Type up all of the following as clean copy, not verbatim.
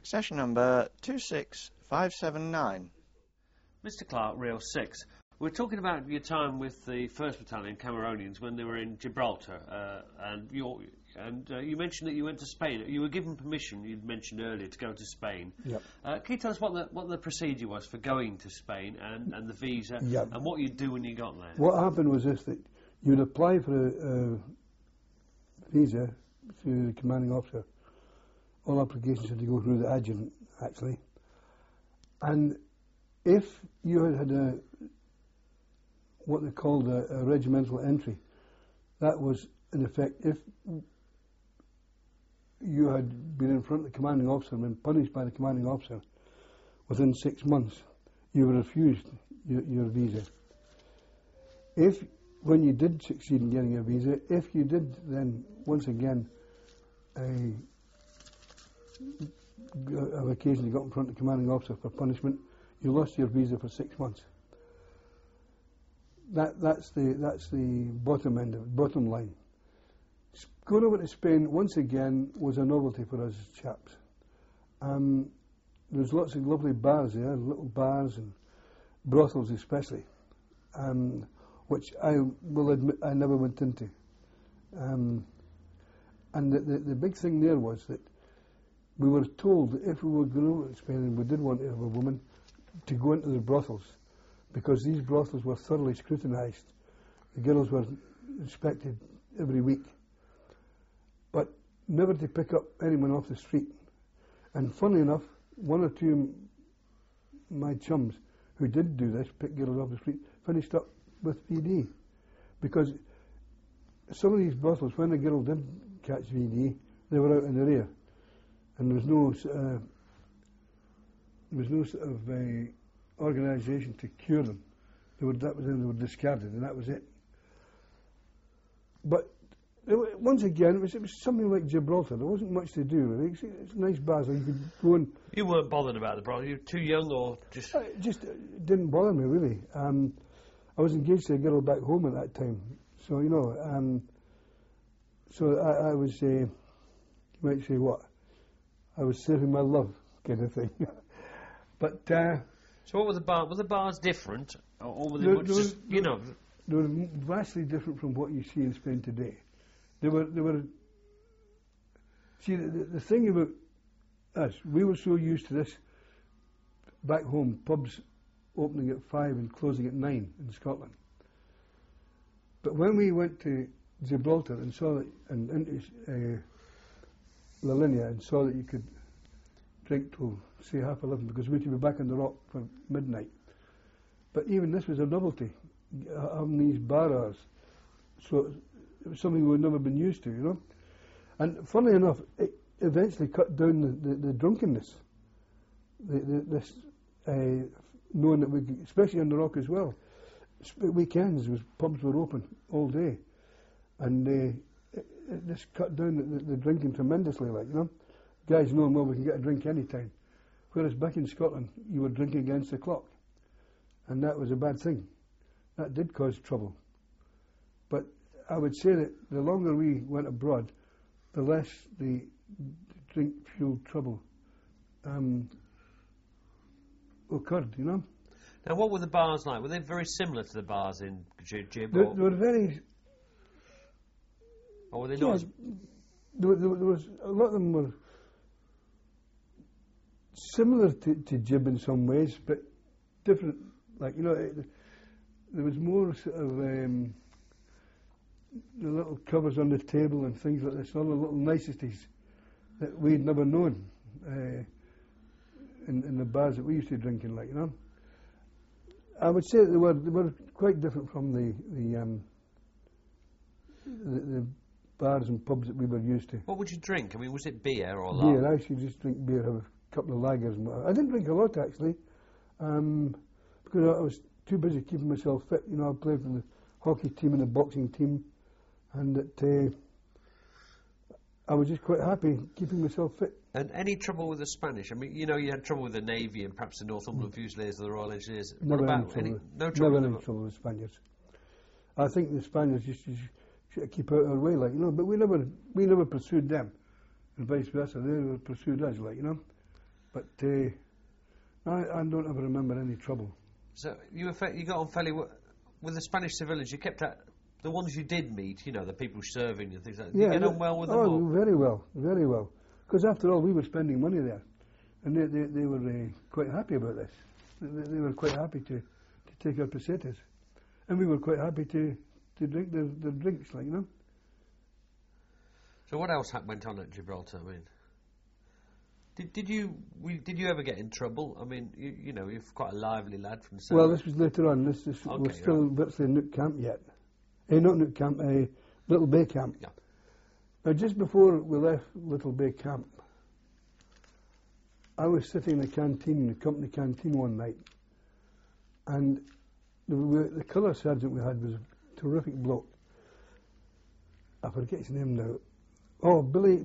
Session number 26579. Mr. Clark, Reel 6. We're talking about your time with the 1st Battalion Cameronians when they were in Gibraltar, and you mentioned that you went to Spain. You were given permission, you'd mentioned earlier, to go to Spain. Yep. Can you tell us what the procedure was for going to Spain and the visa, Yep. and what you'd do when you got there? What happened was this, that you'd apply for a visa through the commanding officer. All applications had to go through the adjutant, actually. And if you had what they called a regimental entry, that was, in effect, if you had been in front of the commanding officer and been punished by the commanding officer within 6 months, you were refused your visa. If, when you did succeed in getting a visa, if you did then, once again, have occasionally got in front of the commanding officer for punishment, you lost your visa for 6 months. That's the bottom end of it, bottom line. Going over to Spain once again was a novelty for us chaps. There's lots of lovely bars there, little bars and brothels especially, which I will admit I never went into. And the big thing there was that we were told that if we were going over to Spain and we did want to have a woman, to go into the brothels, because these brothels were thoroughly scrutinised. The girls were inspected every week, but never to pick up anyone off the street. And funnily enough, one or two of my chums who did do this, pick girls off the street, finished up with VD, because some of these brothels, when a girl did catch VD, they were out in the rear, and there was no sort of organisation to cure them. They were discarded, and that was it. But once again, it was something like Gibraltar. There wasn't much to do. Really. It's nice bars. You could go and. You weren't bothered about the brothel. You were too young, or just? It just didn't bother me really. I was engaged to a girl back home at that time, so you know. So I was, you might say, what? I was serving my love, kind of thing. But. So what were the bars? Were the bars different, or were they much just, you know? They were vastly different from what you see in Spain today. They were. See, the thing about us, we were so used to this back home, pubs opening at 5 and closing at 9 in Scotland. But when we went to Gibraltar and saw that, and into La Linea, and saw that you could drink till say 11:30, because we had to be back on the rock for midnight. But even this was a novelty, having these bar hours. So it was something we'd never been used to, you know. And funnily enough, it eventually cut down the drunkenness. This knowing that we, especially on the rock as well, weekends pubs were open all day, and it just cut down the drinking tremendously, like, you know. Guys knowing, well, we can get a drink any time. Whereas back in Scotland, you were drinking against the clock, and that was a bad thing. That did cause trouble. But I would say that the longer we went abroad, the less the drink-fueled trouble occurred, you know. Now, what were the bars like? Were they very similar to the bars in Gib? They were very... Or were they not? There was a lot of them were similar to Gib in some ways, but different. Like, you know, there was more sort of the little covers on the table and things like this, all the little niceties that we'd never known in the bars that we used to drink in, like, you know. I would say that they were quite different from the bars and pubs that we were used to. What would you drink? I mean, was it beer or beer? lager? I used to just drink beer, have a couple of lagers. I didn't drink a lot, actually, because I was too busy keeping myself fit. You know, I played for the hockey team and the boxing team, and that I was just quite happy keeping myself fit. And any trouble with the Spanish? I mean, you know, you had trouble with the Navy and perhaps the Northumberland Fusiliers, the Royal Engineers. Never what any about trouble. no trouble? Never any trouble with Spaniards. I think the Spaniards just should keep out of our way, like, you know. But we never pursued them, and vice versa. They never pursued us, like, you know. But I don't ever remember any trouble. So you got on fairly with the Spanish civilians. You kept that. The ones you did meet, you know, the people serving and things like that. Did you get on well with them all? Very well, very well. Because after all, we were spending money there. And they were quite happy about this. They were quite happy to take our pesetas. And we were quite happy to drink their drinks, like, you know. So what else went on at Gibraltar? I mean, did you ever get in trouble? I mean, you know, you're quite a lively lad from the south. Well, this was later on. This we're still virtually in Nook Camp yet. Not Nook Camp, Little Bay Camp. Yeah. Now, just before we left Little Bay Camp, I was sitting in the canteen, the company canteen one night, and the colour sergeant we had was a terrific bloke. I forget his name now. Oh, Billy.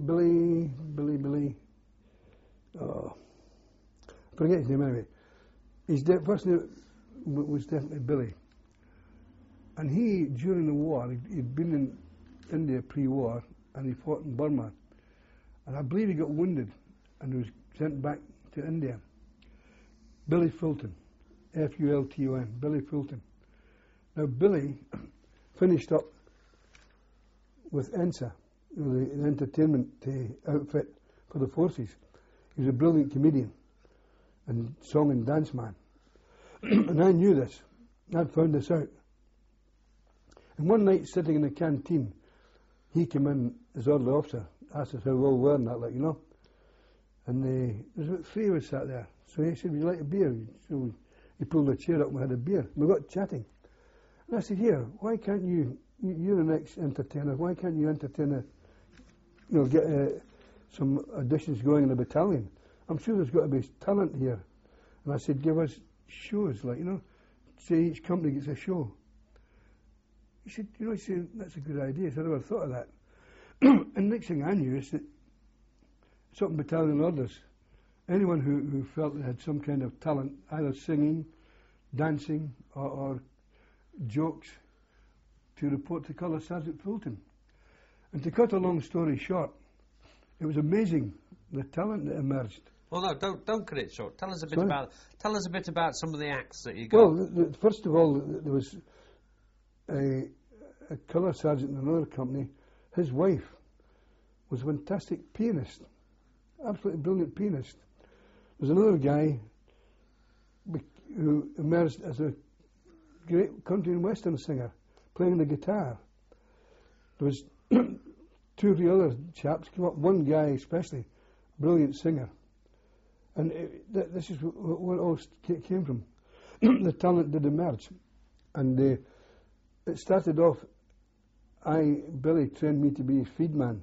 Oh, I forget his name anyway. His first name was definitely Billy. And he, during the war, he'd been in India pre-war, and he fought in Burma. And I believe he got wounded and was sent back to India. Billy Fulton, Fulton, Billy Fulton. Now, Billy finished up with ENSA, you know, the entertainment outfit for the forces. He was a brilliant comedian and song and dance man. And I knew this. I'd found this out. And one night, sitting in the canteen, he came in as orderly officer, asked us how well we were and that, like, you know. And there's about three of us sat there. So he said, would you like a beer? So he pulled a chair up and we had a beer. We got chatting. And I said, here, why can't you're an ex-entertainer, why can't you entertain get some auditions going in the battalion? I'm sure there's got to be talent here. And I said, give us shows, like, you know, say each company gets a show. He said, that's a good idea. He said, I never thought of that. And next thing I knew is that something battalion orders, anyone who felt they had some kind of talent, either singing, dancing, or jokes, to report to Colour Sergeant Fulton. And to cut a long story short, it was amazing the talent that emerged. Well, no, don't cut it short. Tell us a bit about some of the acts that you got. Well, first of all, there was a colour sergeant in another company. His wife was a fantastic pianist, absolutely brilliant pianist. There's another guy who emerged as a great country and western singer, playing the guitar. There was two or three other chaps came up. One guy especially, brilliant singer. And this is where it all came from. The talent did emerge. And it started off, Billy trained me to be a feed man,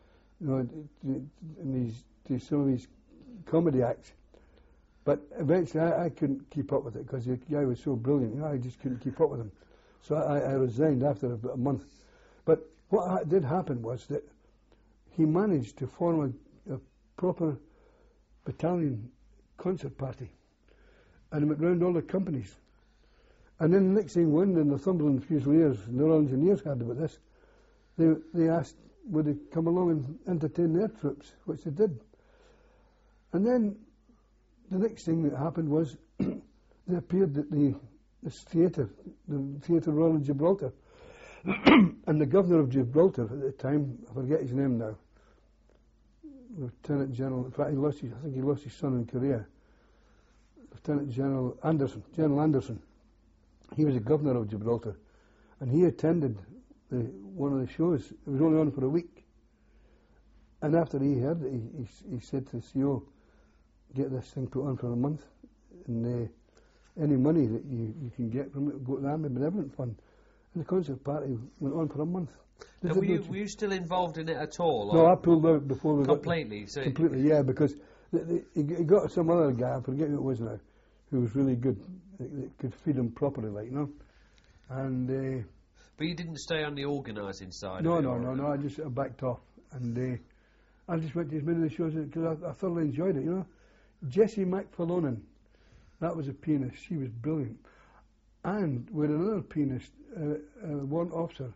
in some of these comedy acts. But eventually I couldn't keep up with it because the guy was so brilliant. I just couldn't keep up with him. So I resigned after about a month. But what did happen was that he managed to form a proper battalion concert party, and he went round all the companies. And then the next thing, when the Northumberland Fusiliers and the Royal Engineers heard about this, they asked would they come along and entertain their troops, which they did. And then the next thing that happened was they appeared at this theatre, the Theatre Royal in Gibraltar. And the governor of Gibraltar at the time, I forget his name now, Lieutenant General, in fact I think he lost his son in Korea, Lieutenant General Anderson. He was the governor of Gibraltar, and he attended one of the shows. It was only on for a week. And after he heard it, he said to the CO, get this thing put on for a month, and any money that you can get from it will go to the Army Benevolent Fund. And the concert party went on for a month. Now, were you still involved in it at all? No, I pulled out before we completely. Got... Completely, yeah, because he got some other guy, I forget who it was now, who was really good, that could feed him properly, like, you know. And... but you didn't stay on the organising side? No, I just backed off. And I just went to as many of the shows because I thoroughly enjoyed it, you know. Jessie McFarlonan, that was a pianist. She was brilliant. And with another pianist, one officer,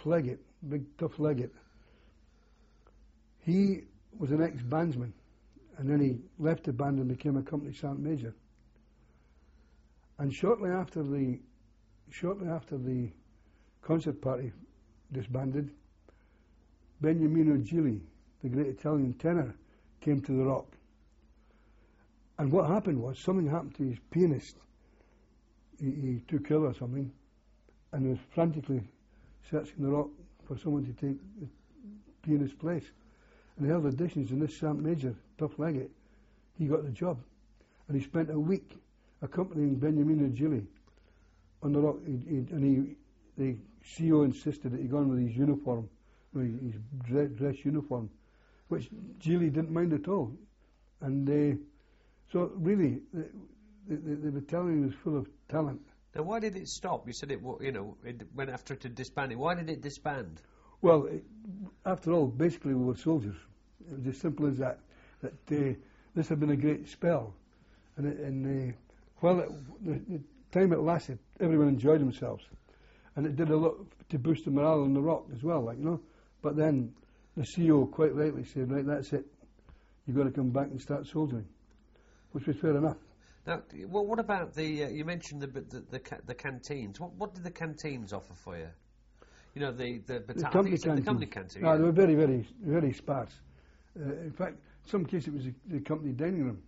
Big Tough Leggett. He was an ex-bandsman, and then he left the band and became a company sergeant major. And shortly after the concert party disbanded, Beniamino Gigli, the great Italian tenor, came to the Rock. And what happened was, something happened to his pianist. He took ill or something, and was frantically searching the Rock for someone to take the pianist's place. And he held auditions, and this sergeant major, Duff Leggett, he got the job. And he spent a week accompanying Beniamino Gigli on the Rock. The CEO insisted that he go on with his uniform, his dress uniform, which Gigli didn't mind at all. And so really, the battalion was full of talent. Now, why did it stop? You said it went after it had disbanded. Why did it disband? Well, after all, basically we were soldiers. It was as simple as that. This had been a great spell, and while the time it lasted, everyone enjoyed themselves, and it did a lot to boost the morale on the Rock as well, But then the CEO quite rightly said, right, that's it. You've got to come back and start soldiering, which was fair enough. Now, well, what about you mentioned the canteens. What did the canteens offer for you? The company canteen. No, they were very, very, very sparse. In fact, in some cases it was the company dining room.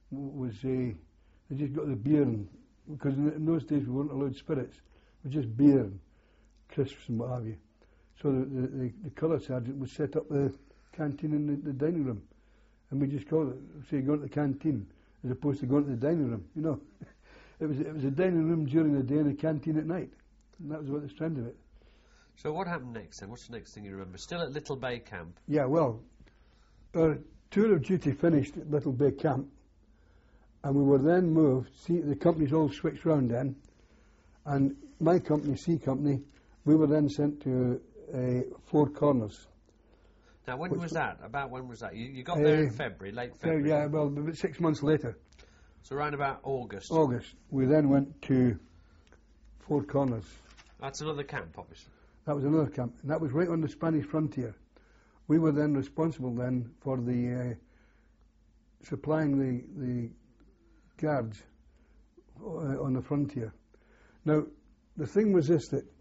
They just got the beer, because in those days we weren't allowed spirits. It was just beer and crisps and what have you. So the colour sergeant would set up the canteen in the dining room, and we just called it, say, going to the canteen, as opposed to going to the dining room. It was a dining room during the day and a canteen at night, and that was what the trend of it. So what happened next then? What's the next thing you remember? Still at Little Bay Camp? Yeah, well, our tour of duty finished at Little Bay Camp, and we were then moved. See, the companies all switched round then, and my company, C Company, we were then sent to Four Corners. Now, when was that? About when was that? You got there in February, late February? Yeah, well, about 6 months later. So around about August? August. We then went to Four Corners. That's another camp, obviously. That was another camp, and that was right on the Spanish frontier. We were then responsible then for the supplying the guards on the frontier. Now, the thing was this, that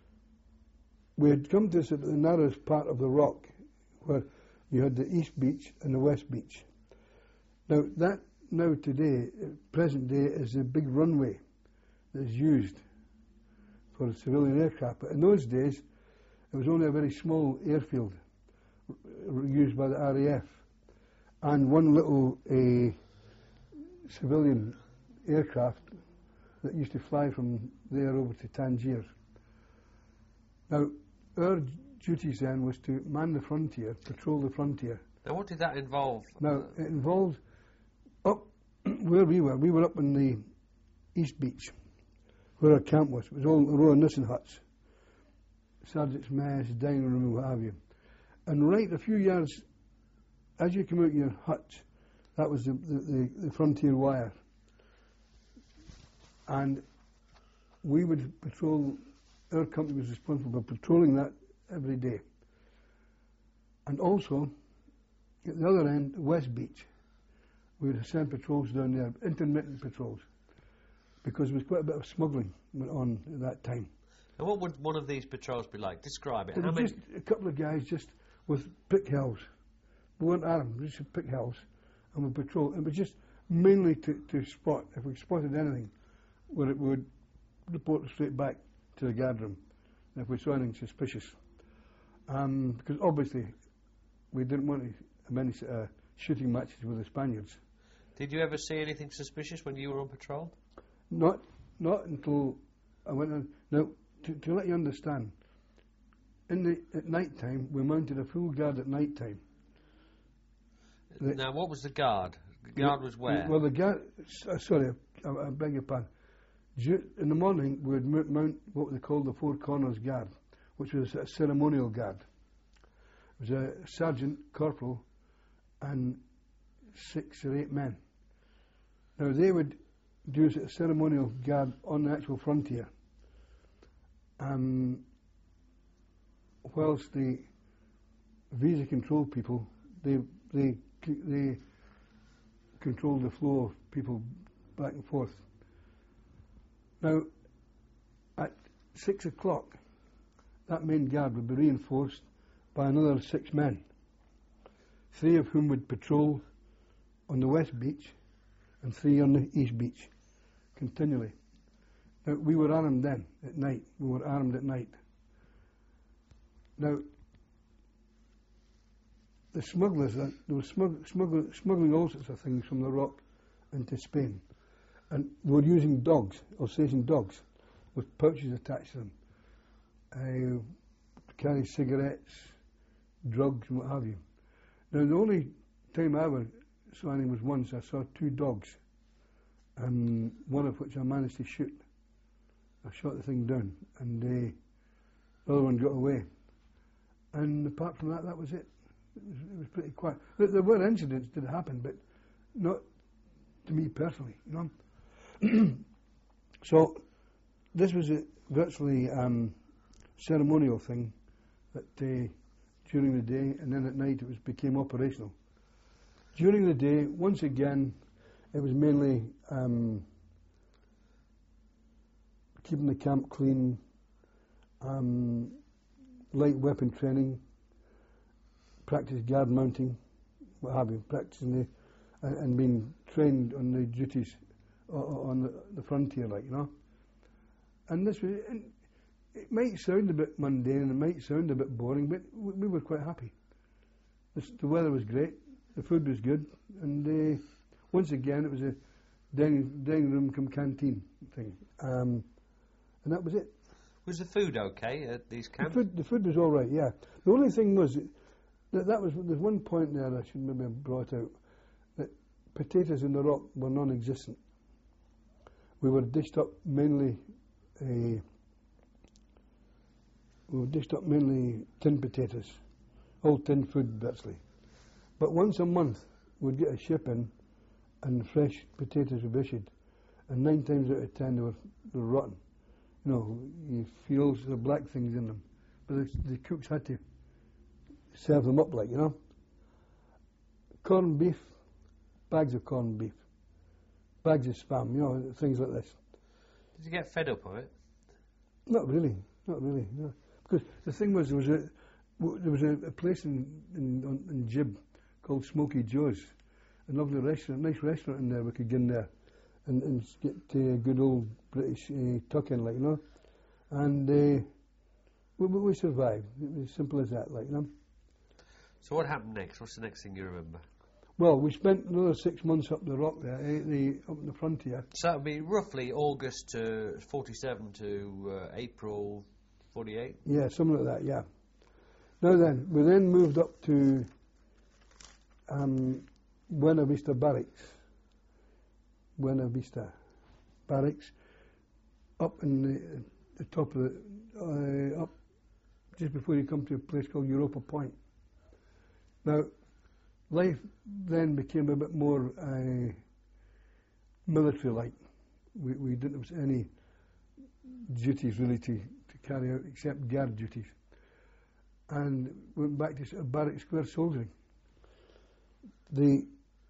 we had come to the narrowest part of the Rock, where you had the East Beach and the West Beach. Now, that today, present day, is a big runway that is used for civilian aircraft. But in those days, it was only a very small airfield used by the RAF, and one little civilian aircraft that used to fly from there over to Tangier. Now, our duties then was to man the frontier, patrol the frontier. Now, what did that involve? Now, it involved up where we were up in the East Beach, where our camp was. It was all a row of Nissen huts, sergeant's mess, dining room, and what have you. And right a few yards, as you come out your hut, that was the frontier wire. And we would patrol, our company was responsible for patrolling that every day. And also, at the other end, West Beach, we would send patrols down there, intermittent patrols, because there was quite a bit of smuggling went on at that time. And what would one of these patrols be like? Describe it. It was just a couple of guys just with pick hells. We weren't armed, we just pick hells, and we patrol. It was just mainly to spot. If we spotted anything, we would report straight back to the guard room if we saw anything suspicious. Because obviously we didn't want to have any shooting matches with the Spaniards. Did you ever see anything suspicious when you were on patrol? Not until I went on. Now, to let you understand, at night time we mounted a full guard at night time. Now, what was the guard? The guard was where? Well, the guard. Sorry, I beg your pardon. In the morning, we would mount what they called the Four Corners Guard, which was a ceremonial guard. It was a sergeant, corporal, and 6 or 8 men. Now, they would do a ceremonial guard on the actual frontier, whilst the visa control people, they control the flow of people back and forth. Now, at 6 o'clock, that main guard would be reinforced by another 6 men, 3 of whom would patrol on the west beach and 3 on the east beach continually. Now, we were armed then at night. We were armed at night. Now, the smugglers, they were smuggling all sorts of things from the Rock into Spain. And they were using dogs, Alsatian dogs, with pouches attached to them, to carry cigarettes, drugs, and what have you. Now, the only time I ever saw anything was once. I saw 2 dogs, and one of which I managed to shoot. I shot the thing down, and the other one got away. And apart from that, that was it. It was pretty quiet. There were incidents that happened, but not to me personally, you know. So this was a virtually ceremonial thing that during the day, and then at night it became operational. During the day, once again, it was mainly keeping the camp clean, light weapon training, practice guard mounting, what have you, practicing and being trained on the duties on the frontier, like, you know. And this was, and it might sound a bit mundane, it might sound a bit boring, but we were quite happy. The weather was great, the food was good, and once again it was a dining room cum canteen thing, and that was it. Was the food okay at these camps? The food was all right, yeah. The only thing was there's one point there I should maybe have brought out, that potatoes in the Rock were non-existent. We were dished up mainly tin potatoes, all tin food virtually. But once a month we'd get a ship in, and fresh potatoes were issued, and 9 times out of 10 they were rotten. You know, you feel the black things in them, but the cooks had to serve them up, like, you know. Corned beef, bags of corned beef, bags of spam, you know, things like this. Did you get fed up of it? Not really. No. Because the thing was, there was a place in Jib called Smoky Joe's, a lovely restaurant, nice restaurant in there. We could get in there and get a good old British tuck-in, like, you know. And we survived. It was as simple as that, like, you know. So what happened next? What's the next thing you remember? Well, we spent another 6 months up the Rock there, up in the frontier. So that would be roughly August 47 to April 48? Yeah, something like that, yeah. Now then, we then moved up to Buena Vista Barracks. Buena Vista Barracks, up in the top of up just before you come to a place called Europa Point. Now, life then became a bit more military-like. We didn't have any duties really to carry out except guard duties, and went back to sort of barrack square soldiering. The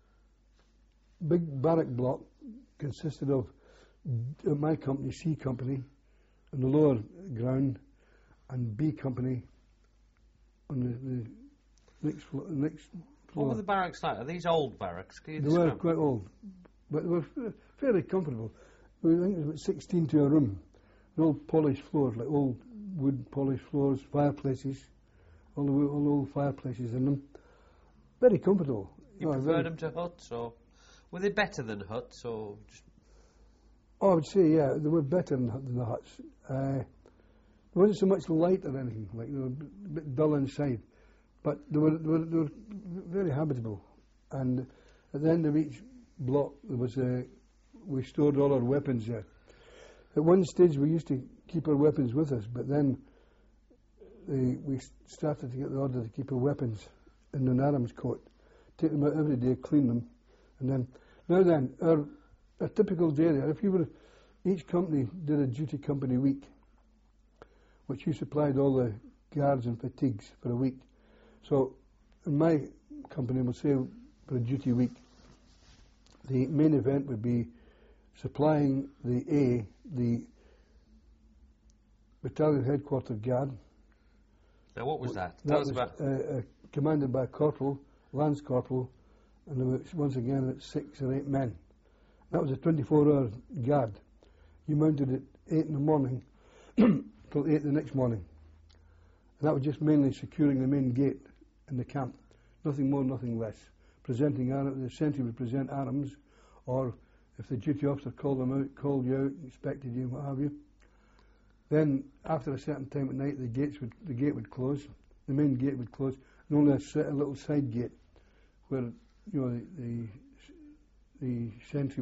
big barrack block consisted of my company, C Company, on the lower ground, and B Company on the next floor. What were the barracks like? Are these old barracks? Can you They describe were quite old, but they were fairly comfortable. I think it was about 16 to a room, and all polished floors, like old wood polished floors, fireplaces, all the old fireplaces in them. Very comfortable. You preferred them to huts, or were they better than huts, or just... Oh, I would say, yeah, they were better than the huts. There wasn't so much light or anything, like they were a bit dull inside, but they were very habitable. And at the end of each block, there was we stored all our weapons there. At one stage, we used to keep our weapons with us, but then we started to get the order to keep our weapons in the Narum's coat, take them out every day, clean them, and then a typical day there, each company did a duty company week, which you supplied all the guards and fatigues for a week. So in my company, we'll say for a duty week, the main event would be supplying the battalion headquarters guard. Now, what was that? That was commanded by a corporal, lance corporal, and there was, once again, 6 or 8 men. That was a 24-hour guard. You mounted at 8 in the morning till 8 the next morning. And that was just mainly securing the main gate in the camp. Nothing more, nothing less. Presenting arms, the sentry would present arms, or if the duty officer called you out, inspected you, what have you. Then, after a certain time at night, the gate would close. The main gate would close, and only a little side gate where the sentry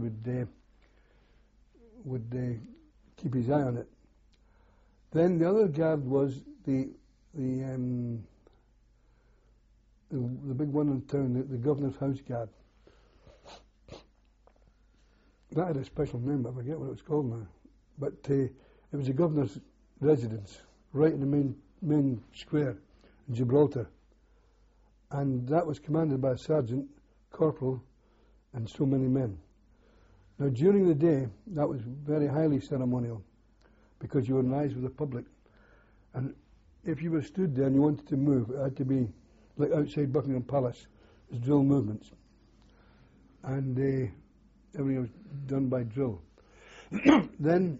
would keep his eye on it. Then the other guard was the big one in town, the governor's house guard. That had a special name, I forget what it was called now. But it was the governor's residence, right in the main square in Gibraltar. And that was commanded by a sergeant, corporal, and so many men. Now, during the day, that was very highly ceremonial, because you were in eyes with the public. And if you were stood there and you wanted to move, it had to be like outside Buckingham Palace. There's drill movements. And everything was done by drill. Then,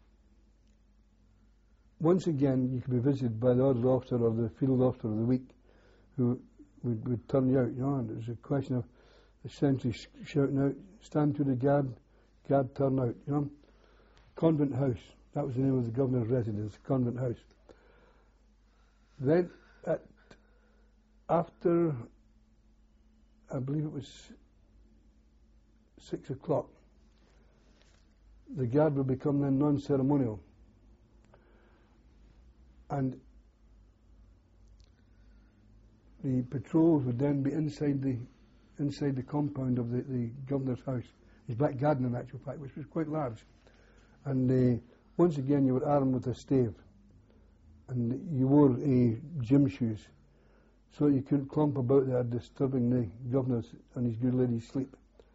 once again, you could be visited by the order officer or the field officer of the week, who would turn you out, you know, and it was a question of the sentry shouting out, stand to the guard turn out, you know. Convent House, that was the name of the governor's residence, Convent House. Then, after, I believe it was 6 o'clock, the guard would become then non-ceremonial. And the patrols would then be inside the compound of the governor's house, his back garden in actual fact, which was quite large. And once again you were armed with a stave, and you wore gym shoes, so you couldn't clump about there disturbing the governor's and his good lady's sleep.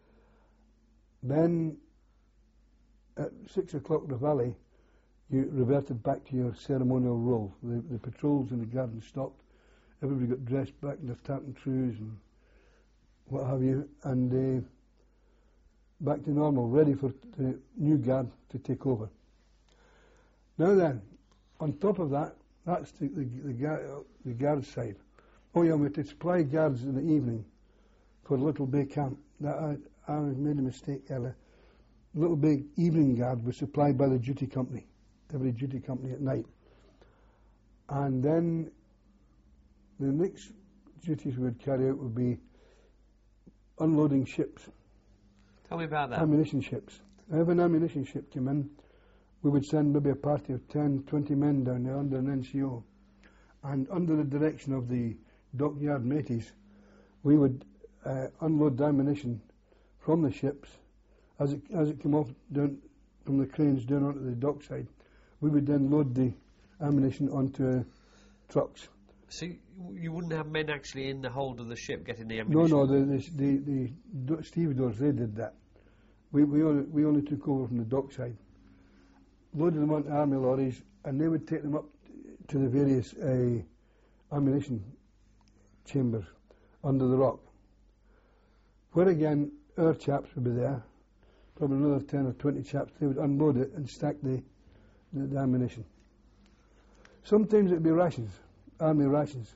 Then at 6 o'clock in the valley, you reverted back to your ceremonial role. The patrols in the garden stopped. Everybody got dressed back in their tartan trews and what have you, and back to normal, ready for the new guard to take over. Now then, on top of that, that's the guard side. Oh yeah, we had to supply guards in the evening for Little Bay Camp. I made a mistake earlier. Little Bay evening guard was supplied by the duty company, every duty company at night. And then the next duties we would carry out would be unloading ships. Tell me about that. Ammunition ships. If an ammunition ship came in, we would send maybe a party of 10, 20 men down there under an NCO. And under the direction of the dockyard mateys, we would unload the ammunition from the ships. As it came off down from the cranes down onto the dockside, we would then load the ammunition onto trucks. So you wouldn't have men actually in the hold of the ship getting the ammunition? No, the stevedores, they did that. We only took over from the dockside, loaded them onto army lorries, and they would take them up to the various ammunition chambers under the rock, where again our chaps would be there, probably another 10 or 20 chaps. They would unload it and stack the ammunition. Sometimes it would be rations, army rations.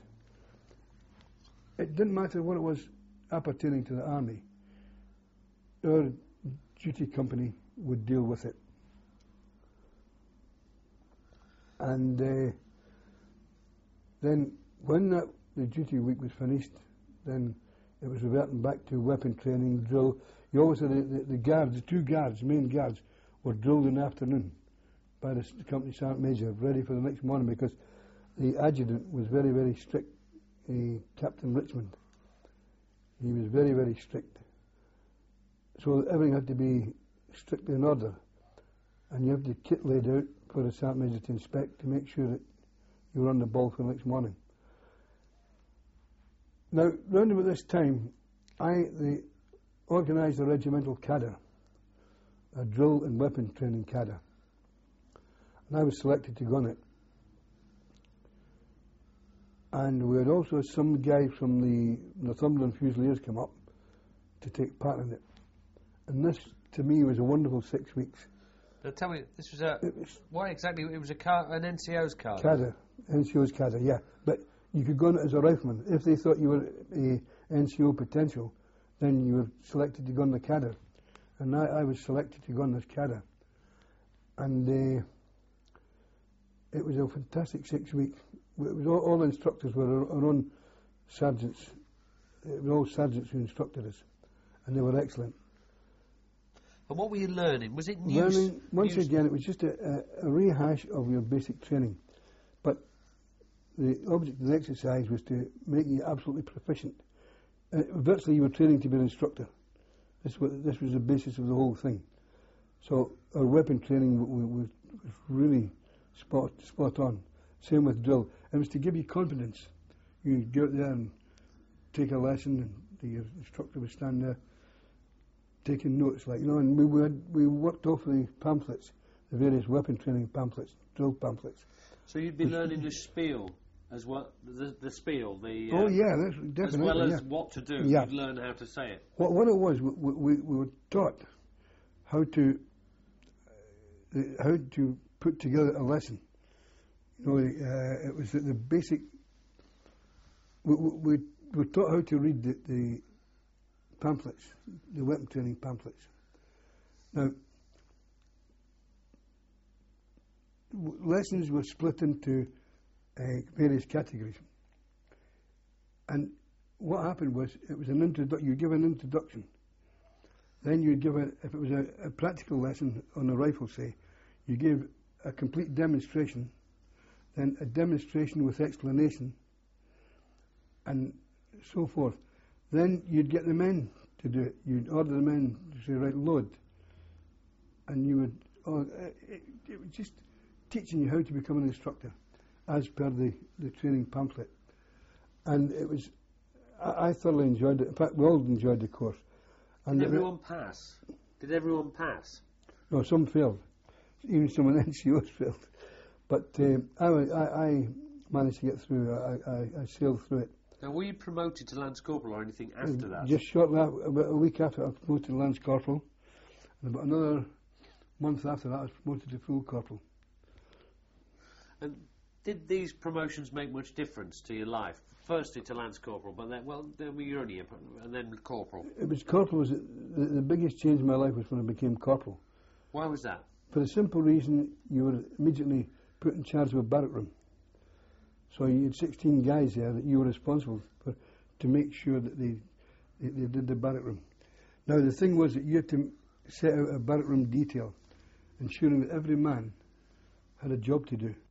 It didn't matter what it was appertaining to the army. Our duty company would deal with it. And then when the duty week was finished, then it was reverting back to weapon training, drill. You always had the guards, the two guards, main guards, were drilled in the afternoon by the company sergeant major, ready for the next morning, because the adjutant was very, very strict, Captain Richmond. He was very, very strict. So everything had to be strictly in order. And you have the kit laid out for the sergeant major to inspect to make sure that you were on the ball for the next morning. Now, round about this time, the organised a regimental cadre, a drill and weapon training cadre, and I was selected to go on it. And we had also some guys from the Northumberland Fusiliers come up to take part in it. And this, to me, was a wonderful 6 weeks. Now tell me, this was why exactly? It was an NCO's card? Cadre, NCO's cadre, yeah. But you could go on it as a rifleman. If they thought you were a NCO potential, then you were selected to go on the cadre. And I was selected to go on this cadre. And it was a fantastic 6 weeks. It was all the instructors were our own sergeants. It was all sergeants who instructed us, and they were excellent. And what were you learning? Was it news? Learning, once again, it was just a rehash of your basic training. But the object of the exercise was to make you absolutely proficient. Virtually, you were training to be an instructor. This was the basis of the whole thing. So our weapon training was really spot on. Same with drill. It was to give you confidence. You'd go out there and take a lesson, and the instructor would stand there taking notes, and we worked off the pamphlets, the various weapon training pamphlets, drill pamphlets. So you'd be learning the spiel as well, the spiel, oh yeah, that's definitely. As well as what to do, yeah. You'd learn how to say it. What it was, we were taught how to put together a lesson. It was the basic. We were taught how to read the pamphlets, the weapon training pamphlets. Now, lessons were split into various categories, and what happened was it was an introduction. You give an introduction, then you give if it was a practical lesson on a rifle, say, you give a complete demonstration. Then a demonstration with explanation, and so forth. Then you'd get the men to do it. You'd order the men to say, right, load. And you would, it was just teaching you how to become an instructor, as per the training pamphlet. And it was, I thoroughly enjoyed it. In fact, we all enjoyed the course. And Did everyone pass? Did everyone pass? No, some failed. Even some of the NCOs failed. But I managed to get through. I sailed through it. Now, were you promoted to Lance Corporal or anything after that? Just shortly, about a week after, I was promoted to Lance Corporal. And about another month after that, I was promoted to Full Corporal. And did these promotions make much difference to your life? Firstly to Lance Corporal, but then you're only and then Corporal. It was Corporal. The biggest change in my life was when I became Corporal. Why was that? For the simple reason you were immediately put in charge of a barrack room. So you had 16 guys there that you were responsible for to make sure that they did the barrack room. Now the thing was that you had to set out a barrack room detail, ensuring that every man had a job to do.